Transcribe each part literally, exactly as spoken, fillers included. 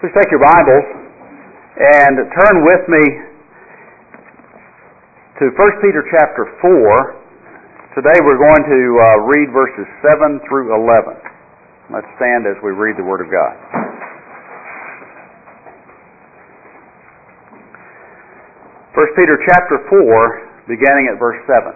Please take your Bibles and turn with me to First Peter chapter four. Today we're going to uh, read verses seven through eleven. Let's stand as we read the Word of God. First Peter chapter four, beginning at verse seven.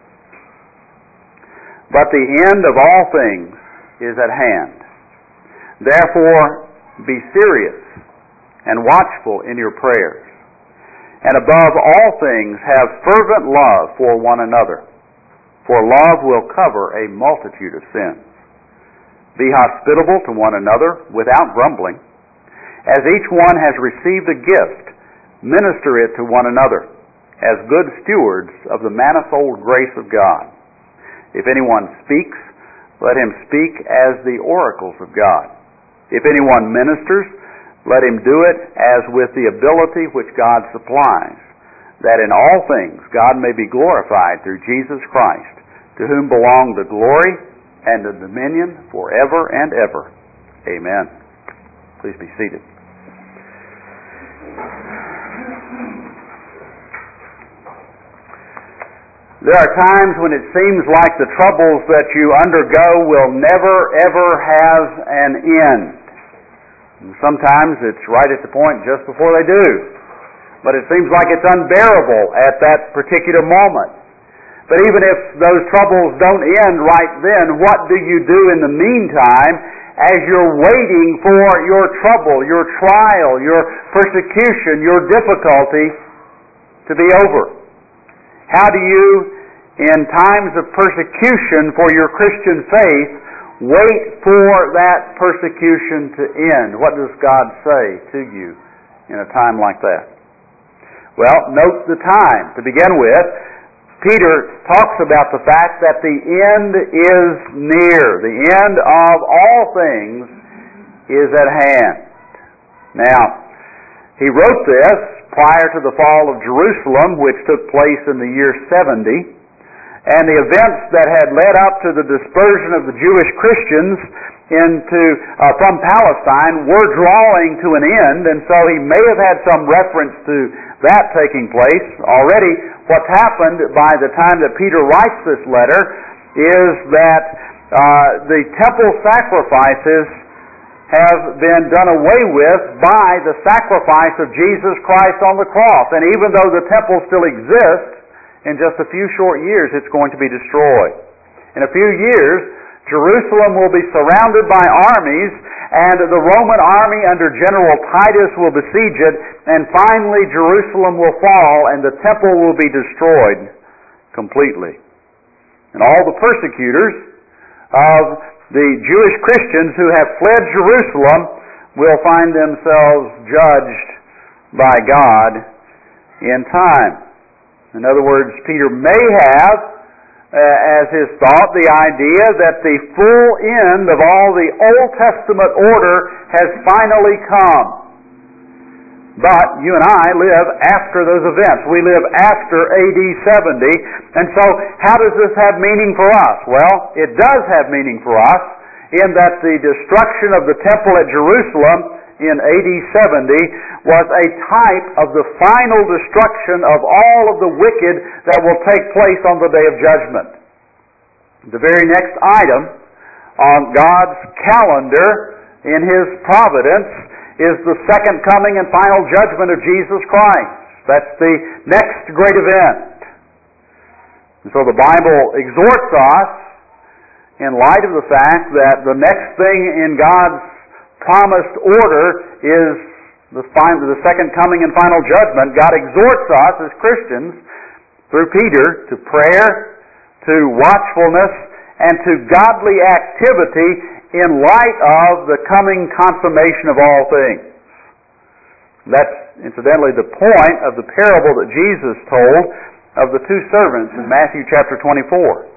But the end of all things is at hand. Therefore, be serious and watchful in your prayers. And above all things, have fervent love for one another, for love will cover a multitude of sins. Be hospitable to one another without grumbling. As each one has received a gift, minister it to one another, as good stewards of the manifold grace of God. If anyone speaks, let him speak as the oracles of God. If anyone ministers, let him do it as with the ability which God supplies, that in all things God may be glorified through Jesus Christ, to whom belong the glory and the dominion forever and ever. Amen. Please be seated. There are times when it seems like the troubles that you undergo will never, ever have an end. And sometimes it's right at the point just before they do. But it seems like it's unbearable at that particular moment. But even if those troubles don't end right then, what do you do in the meantime as you're waiting for your trouble, your trial, your persecution, your difficulty to be over? How do you, in times of persecution for your Christian faith, wait for that persecution to end? What does God say to you in a time like that? Well, note the time. To begin with, Peter talks about the fact that the end is near. The end of all things is at hand. Now, he wrote this prior to the fall of Jerusalem, which took place in the year seventy, and the events that had led up to the dispersion of the Jewish Christians into uh, from Palestine were drawing to an end, and so he may have had some reference to that taking place. Already, what's happened by the time that Peter writes this letter is that uh, the temple sacrifices have been done away with by the sacrifice of Jesus Christ on the cross. And even though the temple still exists, in just a few short years it's going to be destroyed. In a few years, Jerusalem will be surrounded by armies, and the Roman army under General Titus will besiege it, and finally Jerusalem will fall and the temple will be destroyed completely. And all the persecutors of the Jewish Christians who have fled Jerusalem will find themselves judged by God in time. In other words, Peter may have, uh, as his thought, the idea that the full end of all the Old Testament order has finally come. But you and I live after those events. We live after A D seventy. And so, how does this have meaning for us? Well, it does have meaning for us in that the destruction of the temple at Jerusalem in A D seventy was a type of the final destruction of all of the wicked that will take place on the day of judgment. The very next item on God's calendar in His providence is the second coming and final judgment of Jesus Christ. That's the next great event. And so the Bible exhorts us, in light of the fact that the next thing in God's promised order is the, final, the second coming and final judgment. God exhorts us as Christians through Peter to prayer, to watchfulness, and to godly activity in light of the coming consummation of all things. That's incidentally the point of the parable that Jesus told of the two servants in Matthew chapter twenty-four.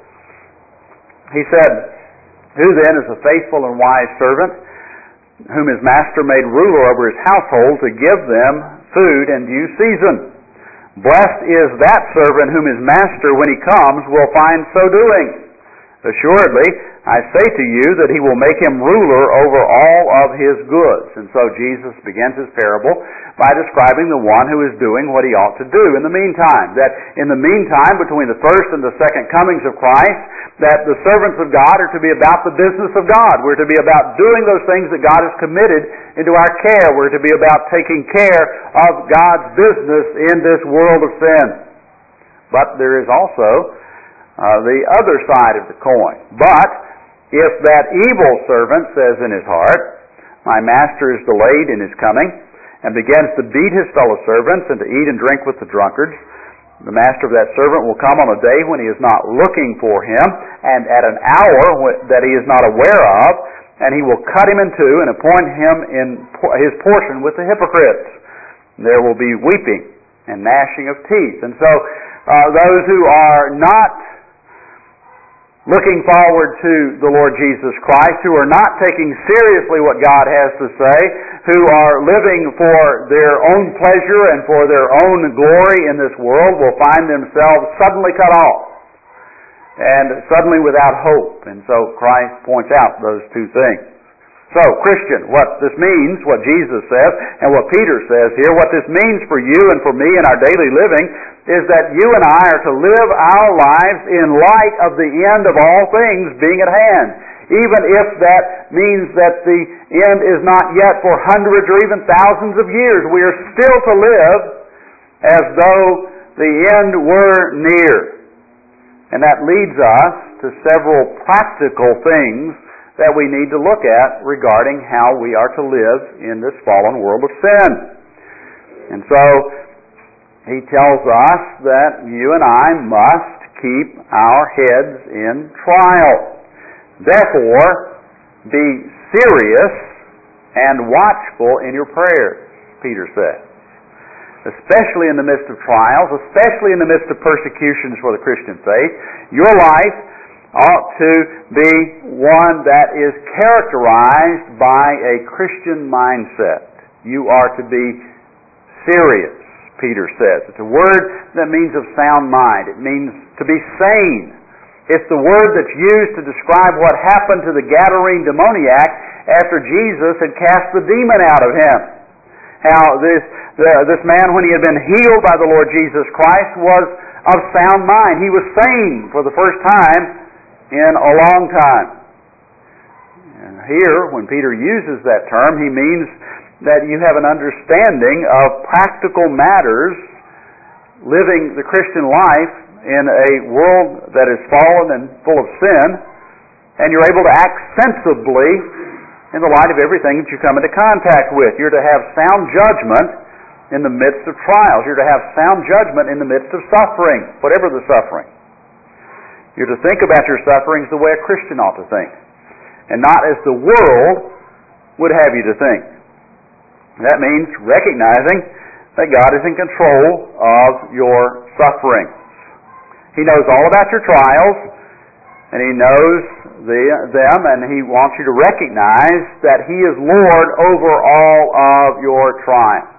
He said, "Who then is a faithful and wise servant, whom his master made ruler over his household to give them food in due season? Blessed is that servant whom his master, when he comes, will find so doing. Assuredly, I say to you that he will make him ruler over all of his goods. And so Jesus begins his parable by describing the one who is doing what he ought to do in the meantime. That in the meantime, between the first and the second comings of Christ, that the servants of God are to be about the business of God. We're to be about doing those things that God has committed into our care. We're to be about taking care of God's business in this world of sin. But there is also Uh, the other side of the coin. But if that evil servant says in his heart, my master is delayed in his coming, and begins to beat his fellow servants and to eat and drink with the drunkards, the master of that servant will come on a day when he is not looking for him, and at an hour that he is not aware of, and he will cut him in two and appoint him in his portion with the hypocrites. There will be weeping and gnashing of teeth. And so uh, those who are not looking forward to the Lord Jesus Christ, who are not taking seriously what God has to say, who are living for their own pleasure and for their own glory in this world, will find themselves suddenly cut off and suddenly without hope. And so Christ points out those two things. So, Christian, what this means, what Jesus says, and what Peter says here, what this means for you and for me in our daily living, is that you and I are to live our lives in light of the end of all things being at hand. Even if that means that the end is not yet for hundreds or even thousands of years, we are still to live as though the end were near. And that leads us to several practical things that we need to look at regarding how we are to live in this fallen world of sin. And so, he tells us that you and I must keep our heads in trial. Therefore, be serious and watchful in your prayers, Peter says. Especially in the midst of trials, especially in the midst of persecutions for the Christian faith, your life ought to be one that is characterized by a Christian mindset. You are to be serious, Peter says. It's a word that means of sound mind. It means to be sane. It's the word that's used to describe what happened to the Gadarene demoniac after Jesus had cast the demon out of him. How this, the, this man, when he had been healed by the Lord Jesus Christ, was of sound mind. He was sane for the first time in a long time. And here, when Peter uses that term, he means that you have an understanding of practical matters, living the Christian life in a world that is fallen and full of sin, and you're able to act sensibly in the light of everything that you come into contact with. You're to have sound judgment in the midst of trials. You're to have sound judgment in the midst of suffering, whatever the suffering. You're to think about your sufferings the way a Christian ought to think, and not as the world would have you to think. That means recognizing that God is in control of your sufferings. He knows all about your trials, and He knows the, them, and He wants you to recognize that He is Lord over all of your trials.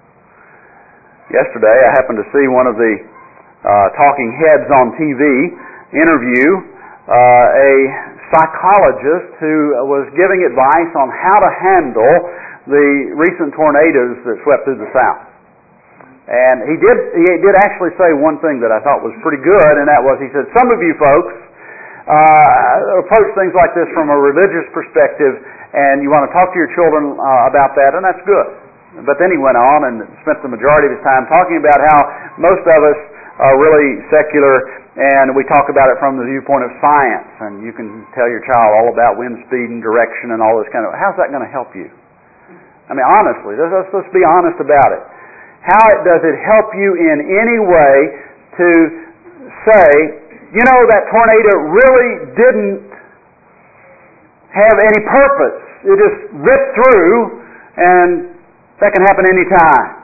Yesterday, I happened to see one of the uh, talking heads on T V interview uh, a psychologist who was giving advice on how to handle the recent tornadoes that swept through the South. And he did he did actually say one thing that I thought was pretty good, and that was, he said, some of you folks uh, approach things like this from a religious perspective, and you want to talk to your children uh, about that, and that's good. But then he went on and spent the majority of his time talking about how most of us are really secular, and we talk about it from the viewpoint of science, and you can tell your child all about wind speed and direction and all this kind of... How's that going to help you? I mean, honestly, let's, let's be honest about it. How does it help you in any way to say, you know, that tornado really didn't have any purpose. It just ripped through, and that can happen any time.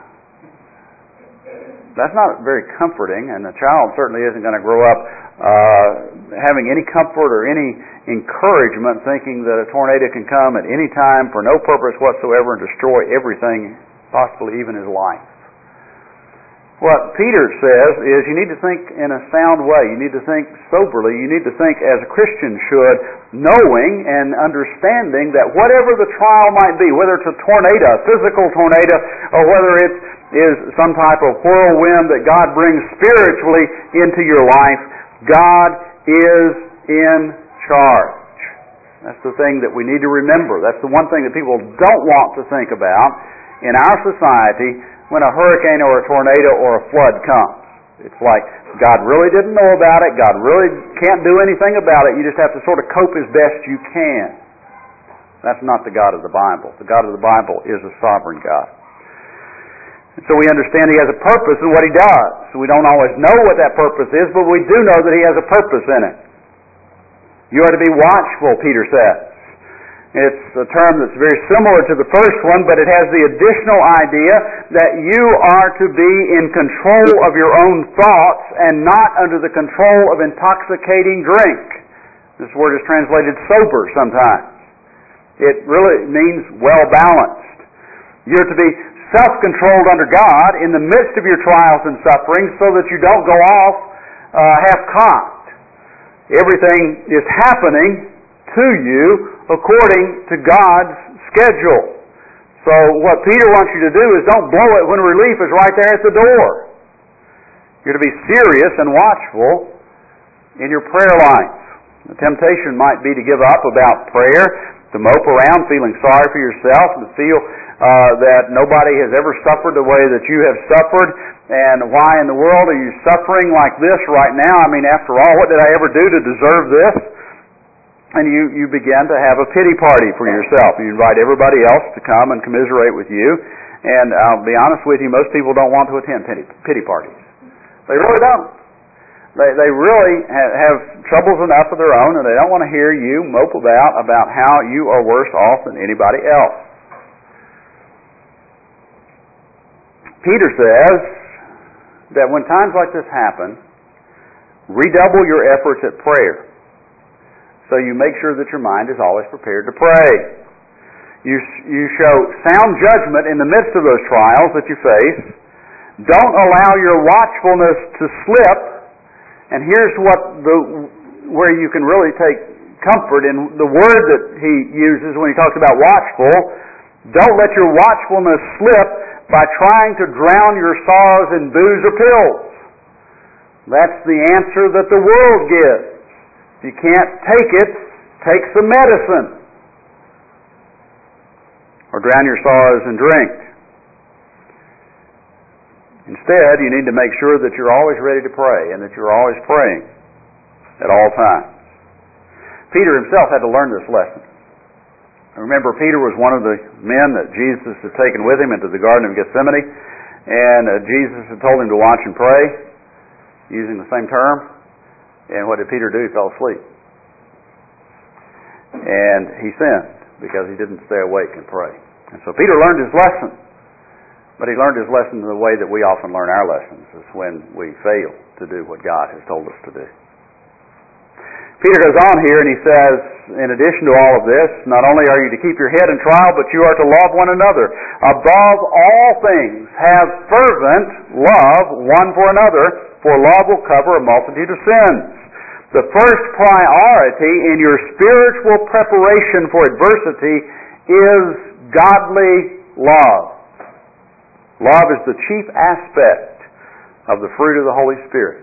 That's not very comforting, and the child certainly isn't going to grow up uh, having any comfort or any encouragement thinking that a tornado can come at any time for no purpose whatsoever and destroy everything, possibly even his life. What Peter says is you need to think in a sound way. You need to think soberly. You need to think as a Christian should, knowing and understanding that whatever the trial might be, whether it's a tornado, a physical tornado, or whether it is some type of whirlwind that God brings spiritually into your life, God is in charge. That's the thing that we need to remember. That's the one thing that people don't want to think about in our society when a hurricane or a tornado or a flood comes. It's like God really didn't know about it. God really can't do anything about it. You just have to sort of cope as best you can. That's not the God of the Bible. The God of the Bible is a sovereign God. And so we understand He has a purpose in what He does. We don't always know what that purpose is, but we do know that He has a purpose in it. You are to be watchful, Peter says. It's a term that's very similar to the first one, but it has the additional idea that you are to be in control of your own thoughts and not under the control of intoxicating drink. This word is translated sober sometimes. It really means well-balanced. You're to be self-controlled under God in the midst of your trials and sufferings so that you don't go off uh, half-cocked. Everything is happening to you according to God's schedule. So what Peter wants you to do is don't blow it when relief is right there at the door. You're to be serious and watchful in your prayer life. The temptation might be to give up about prayer, to mope around feeling sorry for yourself, to feel uh, that nobody has ever suffered the way that you have suffered, and why in the world are you suffering like this right now? I mean, after all, what did I ever do to deserve this? And you, you begin to have a pity party for yourself. You invite everybody else to come and commiserate with you. And I'll be honest with you, most people don't want to attend pity, pity parties. They really don't. They, they really have, have troubles enough of their own, and they don't want to hear you mope about about how you are worse off than anybody else. Peter says that when times like this happen, redouble your efforts at prayer. So you make sure that your mind is always prepared to pray. You, you show sound judgment in the midst of those trials that you face. Don't allow your watchfulness to slip. And here's what the where you can really take comfort in the word that he uses when he talks about watchful. Don't let your watchfulness slip by trying to drown your sorrows in booze or pills. That's the answer that the world gives. If you can't take it, take some medicine. Or drown your sorrows in drink. Instead, you need to make sure that you're always ready to pray and that you're always praying at all times. Peter himself had to learn this lesson. Remember, Peter was one of the men that Jesus had taken with him into the Garden of Gethsemane, and uh, Jesus had told him to watch and pray, using the same term. And what did Peter do? He fell asleep. And he sinned because he didn't stay awake and pray. And so Peter learned his lesson. But he learned his lesson in the way that we often learn our lessons, is when we fail to do what God has told us to do. Peter goes on here and he says, in addition to all of this, not only are you to keep your head in trial, but you are to love one another. Above all things, have fervent love one for another, for love will cover a multitude of sins. The first priority in your spiritual preparation for adversity is godly love. Love is the chief aspect of the fruit of the Holy Spirit.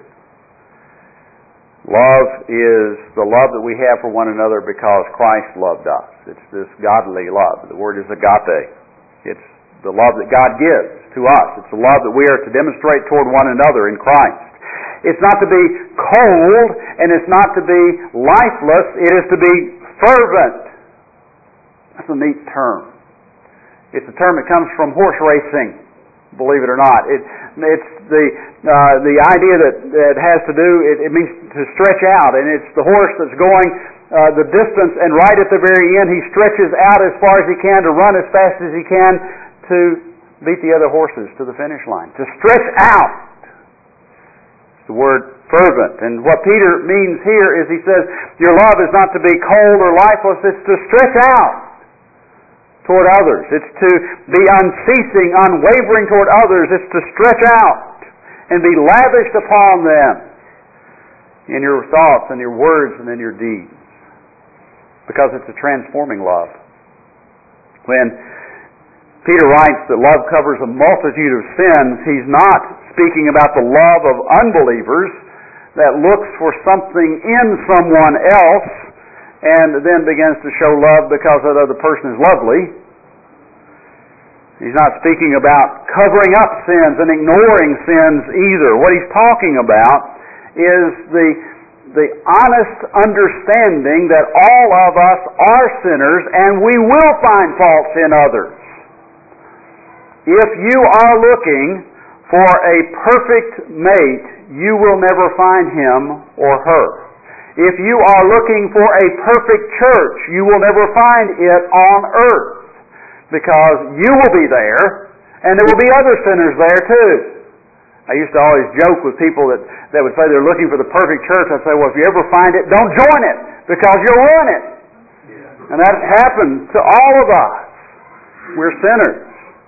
Love is the love that we have for one another because Christ loved us. It's this godly love. The word is agape. It's the love that God gives to us. It's the love that we are to demonstrate toward one another in Christ. It's not to be cold and it's not to be lifeless. It is to be fervent. That's a neat term. It's a term that comes from horse racing, believe it or not. It, it's the uh, the idea that, that has to do, it, it means to stretch out, and it's the horse that's going uh, the distance, and right at the very end he stretches out as far as he can to run as fast as he can to beat the other horses to the finish line. To stretch out. It's the word fervent. And what Peter means here is he says, your love is not to be cold or lifeless, it's to stretch out toward others. It's to be unceasing, unwavering toward others. It's to stretch out. and be lavished upon them in your thoughts and your words and in your deeds. Because it's a transforming love. When Peter writes that love covers a multitude of sins, he's not speaking about the love of unbelievers that looks for something in someone else and then begins to show love because that other person is lovely. He's not speaking about covering up sins and ignoring sins either. What he's talking about is the, the honest understanding that all of us are sinners and we will find faults in others. If you are looking for a perfect mate, you will never find him or her. If you are looking for a perfect church, you will never find it on earth. Because you will be there, and there will be other sinners there too. I used to always joke with people that, that would say they're looking for the perfect church. I'd say, well, if you ever find it, don't join it, because you'll ruin it. Yeah. And that happens to all of us. We're sinners.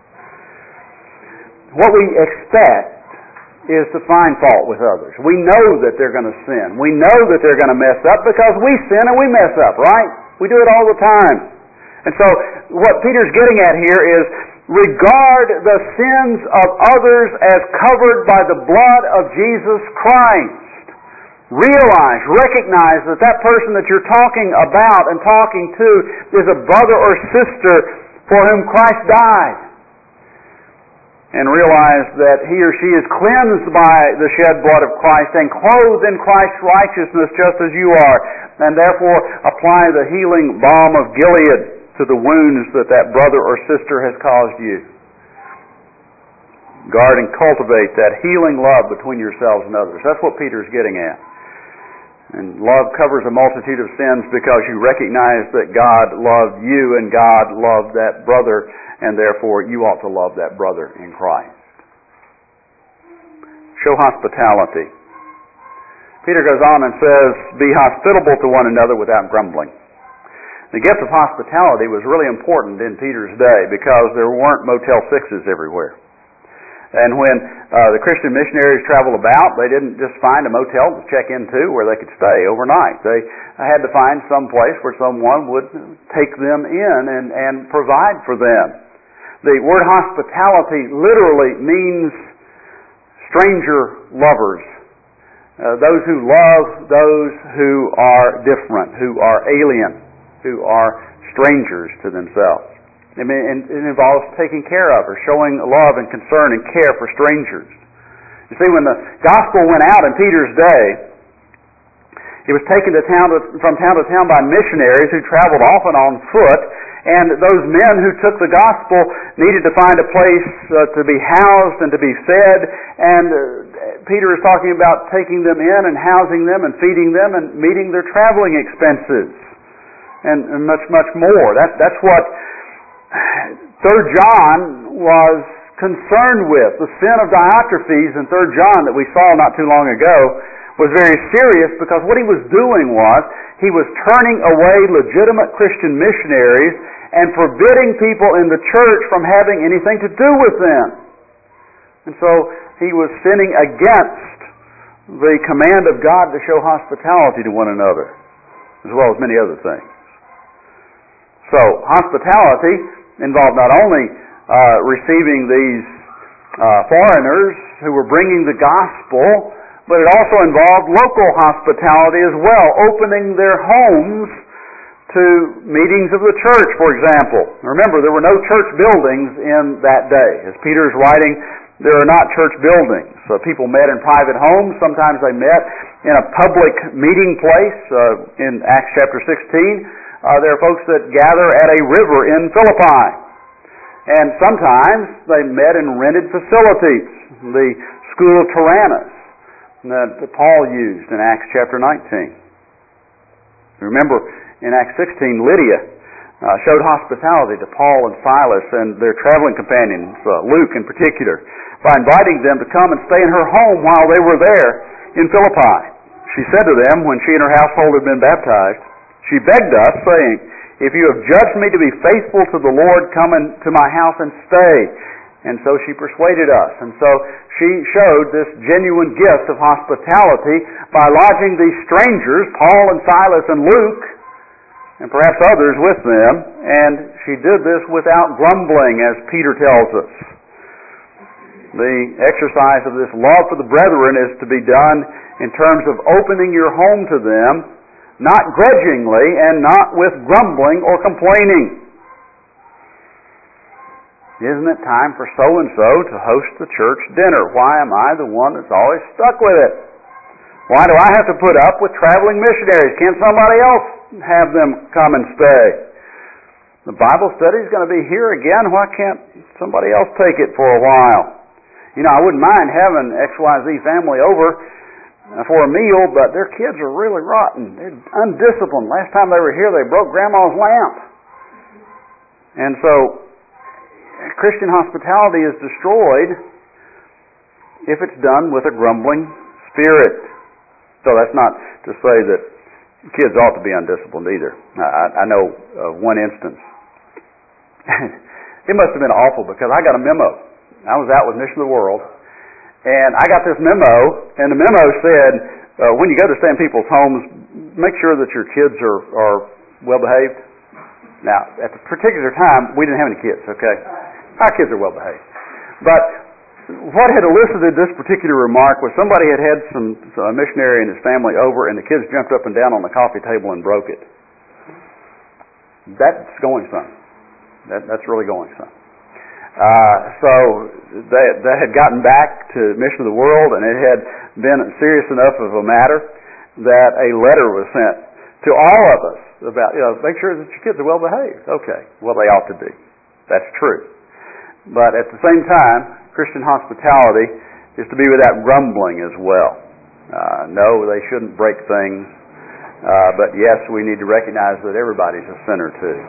What we expect is to find fault with others. We know that they're going to sin. We know that they're going to mess up because we sin and we mess up, right? We do it all the time. And so what Peter's getting at here is regard the sins of others as covered by the blood of Jesus Christ. Realize, recognize that that person that you're talking about and talking to is a brother or sister for whom Christ died. And realize that he or she is cleansed by the shed blood of Christ and clothed in Christ's righteousness just as you are. And therefore apply the healing balm of Gilead to the wounds that that brother or sister has caused you. Guard and cultivate that healing love between yourselves and others. That's what Peter's getting at. And love covers a multitude of sins because you recognize that God loved you and God loved that brother, and therefore you ought to love that brother in Christ. Show hospitality. Peter goes on and says, be hospitable to one another without grumbling. The gift of hospitality was really important in Peter's day because there weren't Motel Sixes everywhere. And when uh, the Christian missionaries traveled about, they didn't just find a motel to check into where they could stay overnight. They had to find some place where someone would take them in and, and provide for them. The word hospitality literally means stranger lovers. Uh, those who love those who are different, who are alien, who are strangers to themselves. I mean, it involves taking care of or showing love and concern and care for strangers. You see, when the gospel went out in Peter's day, it was taken to town to, from town to town by missionaries who traveled often on foot, and those men who took the gospel needed to find a place uh, to be housed and to be fed, and uh, Peter is talking about taking them in and housing them and feeding them and meeting their traveling expenses and, and much, much more. That, that's what Third John was concerned with. The sin of Diotrephes in Third John that we saw not too long ago was very serious because what he was doing was he was turning away legitimate Christian missionaries and forbidding people in the church from having anything to do with them. And so he was sinning against the command of God to show hospitality to one another, as well as many other things. So hospitality involved not only uh, receiving these uh, foreigners who were bringing the gospel, but it also involved local hospitality as well, opening their homes to meetings of the church, for example. Remember, there were no church buildings in that day. As Peter's writing, there are not church buildings. So people met in private homes. Sometimes they met in a public meeting place. Uh, in Acts chapter sixteen, uh, there are folks that gather at a river in Philippi. And sometimes they met in rented facilities. The school of Tyrannus that Paul used in Acts chapter nineteen. Remember, in Acts sixteen, Lydia uh, showed hospitality to Paul and Silas and their traveling companions, uh, Luke in particular, by inviting them to come and stay in her home while they were there in Philippi. She said to them, when she and her household had been baptized, she begged us, saying, "If you have judged me to be faithful to the Lord, come into my house and stay." And so she persuaded us. And so she showed this genuine gift of hospitality by lodging these strangers, Paul and Silas and Luke, and perhaps others with them. And she did this without grumbling, as Peter tells us. The exercise of this love for the brethren is to be done in terms of opening your home to them, not grudgingly and not with grumbling or complaining. Isn't it time for so-and-so to host the church dinner? Why am I the one that's always stuck with it? Why do I have to put up with traveling missionaries? Can't somebody else have them come and stay? The Bible study is going to be here again. Why can't somebody else take it for a while? You know, I wouldn't mind having X Y Z family over for a meal, but their kids are really rotten. They're undisciplined. Last time they were here, they broke Grandma's lamp. And so, Christian hospitality is destroyed if it's done with a grumbling spirit. So that's not to say that kids ought to be undisciplined either. I, I know of one instance. It must have been awful because I got a memo. I was out with Mission of the World, and I got this memo, and the memo said, uh, when you go to stay in people's homes, make sure that your kids are, are well-behaved. Now, at the particular time, we didn't have any kids, okay? Our kids are well-behaved. But what had elicited this particular remark was somebody had had some a missionary and his family over, and the kids jumped up and down on the coffee table and broke it. That's going some. That, that's really going some. Uh, so they, they had gotten back to Mission of the World, and it had been serious enough of a matter that a letter was sent to all of us about, you know, make sure that your kids are well behaved. Okay, well, they ought to be. That's true. But at the same time, Christian hospitality is to be without grumbling as well. Uh, no, they shouldn't break things, uh, but yes, we need to recognize that everybody's a sinner too.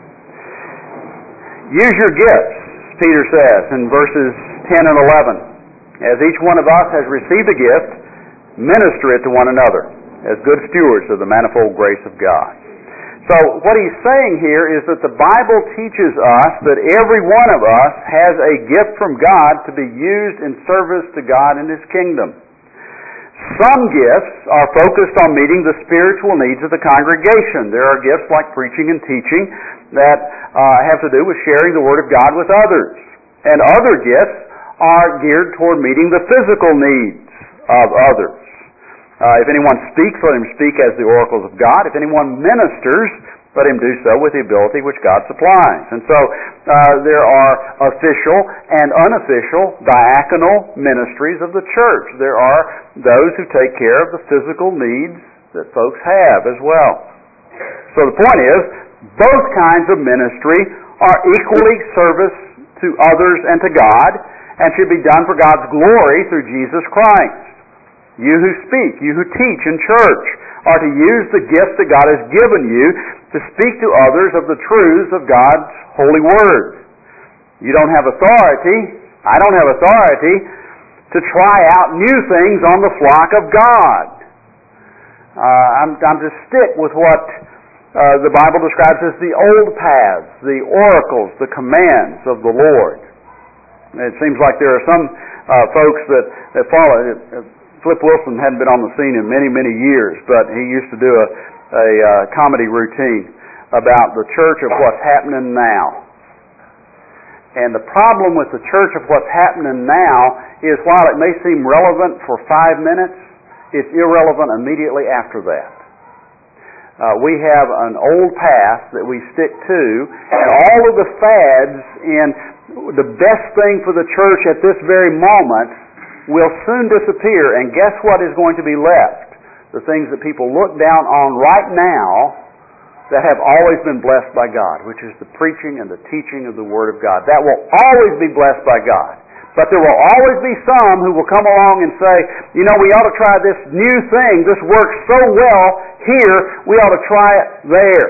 Use your gifts, Peter says in verses ten and eleven. As each one of us has received a gift, minister it to one another as good stewards of the manifold grace of God. So what he's saying here is that the Bible teaches us that every one of us has a gift from God to be used in service to God and His kingdom. Some gifts are focused on meeting the spiritual needs of the congregation. There are gifts like preaching and teaching that uh, have to do with sharing the Word of God with others. And other gifts are geared toward meeting the physical needs of others. Uh, if anyone speaks, let him speak as the oracles of God. If anyone ministers, let him do so with the ability which God supplies. And so uh, there are official and unofficial diaconal ministries of the church. There are those who take care of the physical needs that folks have as well. So the point is, both kinds of ministry are equally service to others and to God, and should be done for God's glory through Jesus Christ. You who speak, you who teach in church, are to use the gift that God has given you to speak to others of the truths of God's holy Word. You don't have authority, I don't have authority, to try out new things on the flock of God. Uh, I'm, I'm to stick with what uh, the Bible describes as the old paths, the oracles, the commands of the Lord. It seems like there are some uh, folks that, that follow it. Flip Wilson hadn't been on the scene in many, many years, but he used to do a, a uh, comedy routine about the church of what's happening now. And the problem with the church of what's happening now is while it may seem relevant for five minutes, it's irrelevant immediately after that. Uh, we have an old path that we stick to, and all of the fads in the best thing for the church at this very moment will soon disappear, and guess what is going to be left? The things that people look down on right now that have always been blessed by God, which is the preaching and the teaching of the Word of God. That will always be blessed by God. But there will always be some who will come along and say, you know, we ought to try this new thing. This works so well here, we ought to try it there.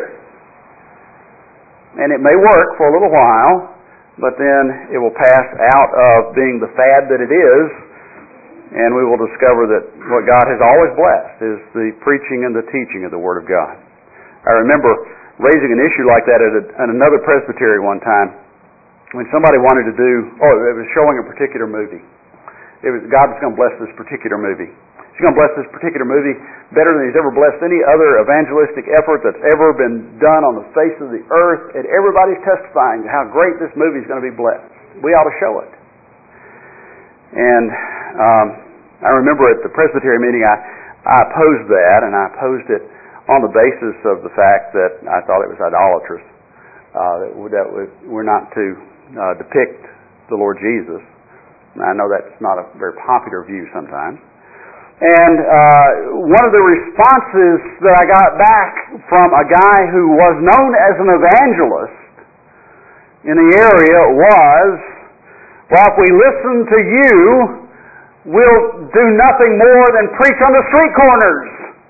And it may work for a little while, but then it will pass out of being the fad that it is, and we will discover that what God has always blessed is the preaching and the teaching of the Word of God. I remember raising an issue like that at, a, at another presbytery one time, when somebody wanted to do, oh, it was showing a particular movie. It was God was going to bless this particular movie. He's going to bless this particular movie better than He's ever blessed any other evangelistic effort that's ever been done on the face of the earth. And everybody's testifying how great this movie is going to be blessed. We ought to show it. And um, I remember at the Presbytery meeting, I, I opposed that, and I opposed it on the basis of the fact that I thought it was idolatrous. Uh, that, that we're not to uh, depict the Lord Jesus. And I know that's not a very popular view sometimes. And uh, one of the responses that I got back from a guy who was known as an evangelist in the area was, well, if we listen to you, we'll do nothing more than preach on the street corners.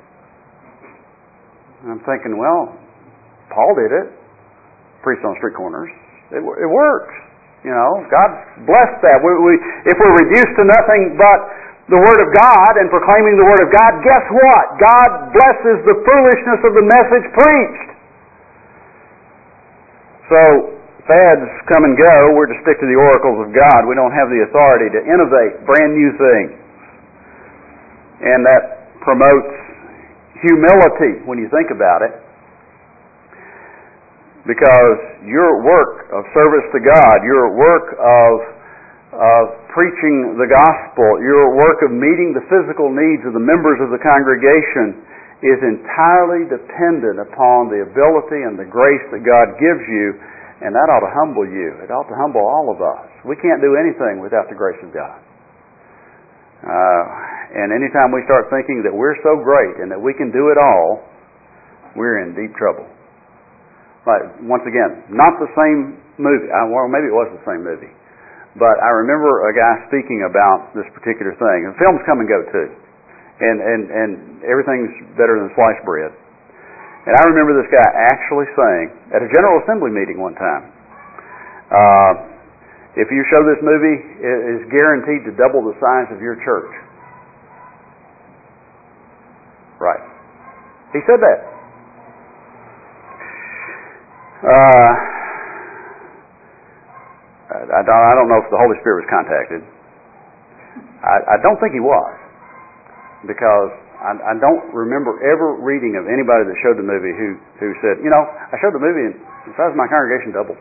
And I'm thinking, well, Paul did it. Preached on street corners. It, it works. You know, God's blessed that. We, we, if we're reduced to nothing but the Word of God and proclaiming the Word of God, guess what? God blesses the foolishness of the message preached. So, fads come and go. We're to stick to the oracles of God. We don't have the authority to innovate brand new things. And that promotes humility when you think about it. Because your work of service to God, your work of of preaching the gospel, your work of meeting the physical needs of the members of the congregation is entirely dependent upon the ability and the grace that God gives you, and that ought to humble you. It ought to humble all of us. We can't do anything without the grace of God. Uh, and anytime we start thinking that we're so great and that we can do it all, we're in deep trouble. But once again, not the same movie. Well, maybe it was the same movie. But I remember a guy speaking about this particular thing. And films come and go too. And, and, and everything's better than sliced bread. And I remember this guy actually saying, at a General Assembly meeting one time, uh, if you show this movie, it is guaranteed to double the size of your church. Right. He said that. Uh, I don't, I don't know if the Holy Spirit was contacted. I, I don't think he was, because I, I don't remember ever reading of anybody that showed the movie who, who said, you know, I showed the movie and the size of my congregation doubled.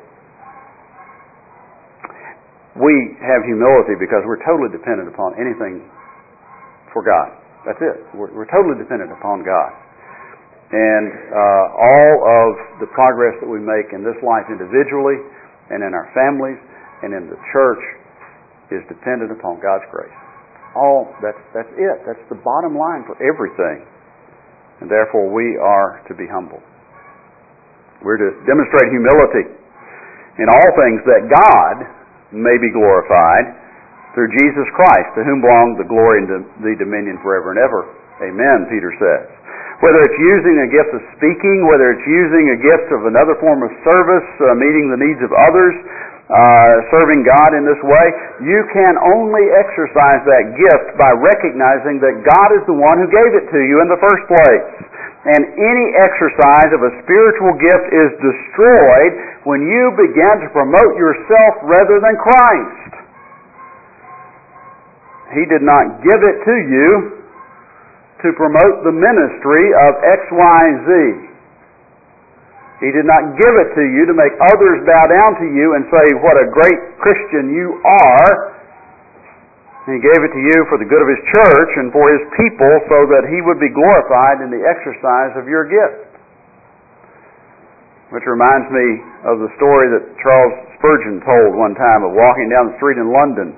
We have humility because we're totally dependent upon anything for God. That's it. We're, we're totally dependent upon God. And uh, all of the progress that we make in this life individually and in our families and in the church is dependent upon God's grace. All that's that's it. That's the bottom line for everything. And therefore we are to be humble. We're to demonstrate humility in all things, that God may be glorified through Jesus Christ, to whom belong the glory and the dominion forever and ever. Amen, Peter says. Whether it's using a gift of speaking, whether it's using a gift of another form of service, uh, meeting the needs of others, uh, serving God in this way, you can only exercise that gift by recognizing that God is the one who gave it to you in the first place. And any exercise of a spiritual gift is destroyed when you begin to promote yourself rather than Christ. He did not give it to you to promote the ministry of X Y Z. He did not give it to you to make others bow down to you and say what a great Christian you are. He gave it to you for the good of His church and for His people, so that He would be glorified in the exercise of your gift. Which reminds me of the story that Charles Spurgeon told one time of walking down the street in London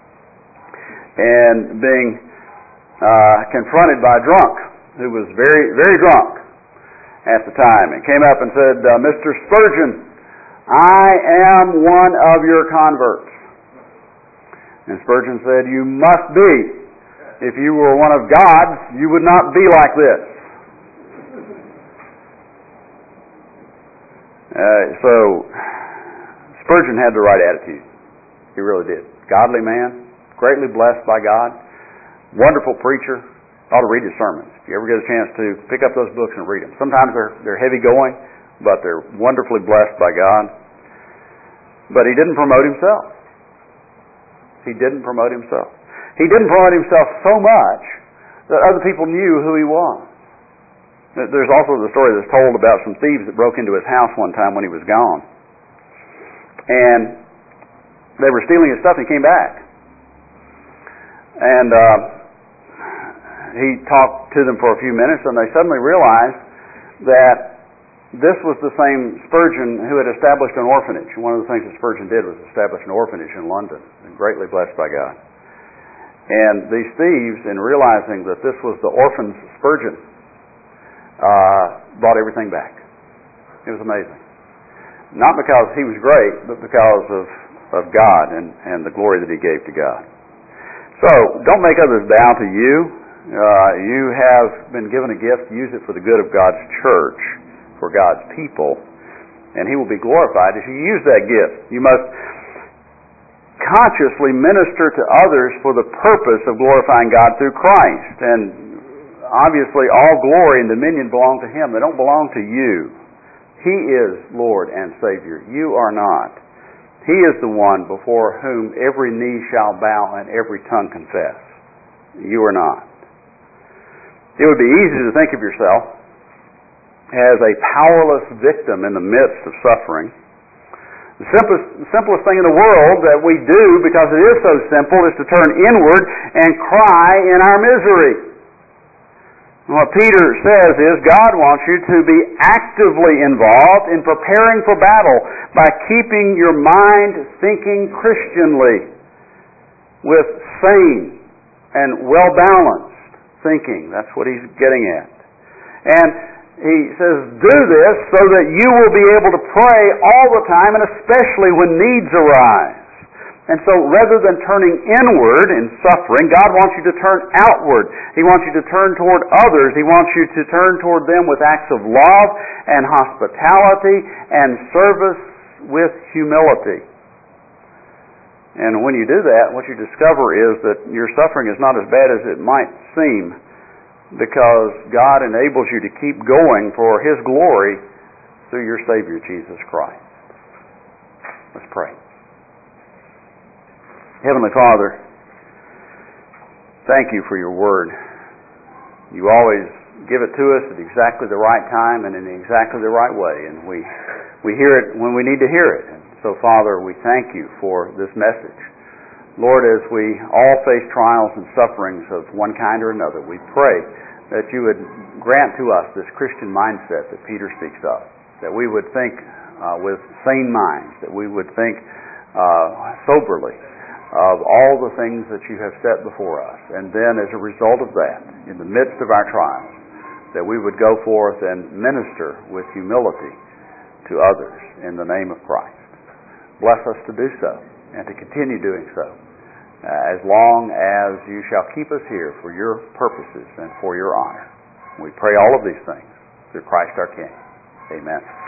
and being uh, confronted by a drunk who was very, very drunk at the time, and came up and said, uh, Mister Spurgeon, I am one of your converts. And Spurgeon said, you must be. If you were one of God's, you would not be like this. Uh, so, Spurgeon had the right attitude. He really did. Godly man, greatly blessed by God, wonderful preacher. Ought to read his sermons. If you ever get a chance to, pick up those books and read them. Sometimes they're they're heavy going, but they're wonderfully blessed by God. But he didn't promote himself. He didn't promote himself. He didn't promote himself so much that other people knew who he was. There's also the story that's told about some thieves that broke into his house one time when he was gone. And they were stealing his stuff and he came back. And uh, he talked to them for a few minutes and they suddenly realized that this was the same Spurgeon who had established an orphanage. One of the things that Spurgeon did was establish an orphanage in London, and greatly blessed by God. And these thieves, in realizing that this was the orphan's Spurgeon, uh, brought everything back. It was amazing. Not because he was great, but because of, of God and, and the glory that he gave to God. So, don't make others bow to you. Uh, you have been given a gift. Use it for the good of God's church, for God's people, and he will be glorified as you use that gift. You must consciously minister to others for the purpose of glorifying God through Christ. And obviously all glory and dominion belong to him. They don't belong to you. He is Lord and Savior. You are not. He is the one before whom every knee shall bow and every tongue confess. You are not. It would be easy to think of yourself as a powerless victim in the midst of suffering. The simplest, the simplest thing in the world that we do, because it is so simple, is to turn inward and cry in our misery. And what Peter says is God wants you to be actively involved in preparing for battle by keeping your mind thinking Christianly with sane and well-balanced thinking. That's what he's getting at. And he says, do this so that you will be able to pray all the time, and especially when needs arise. And so rather than turning inward in suffering, God wants you to turn outward. He wants you to turn toward others. He wants you to turn toward them with acts of love and hospitality and service with humility. And when you do that, what you discover is that your suffering is not as bad as it might seem, because God enables you to keep going for his glory through your Savior, Jesus Christ. Let's pray. Heavenly Father, thank you for your word. You always give it to us at exactly the right time and in exactly the right way, and we we hear it when we need to hear it. And so, Father, we thank you for this message. Lord, as we all face trials and sufferings of one kind or another, we pray that you would grant to us this Christian mindset that Peter speaks of, that we would think uh, with sane minds, that we would think uh, soberly of all the things that you have set before us, and then as a result of that, in the midst of our trials, that we would go forth and minister with humility to others in the name of Christ. Bless us to do so and to continue doing so, Uh, as long as you shall keep us here for your purposes and for your honor. We pray all of these things through Christ our King. Amen.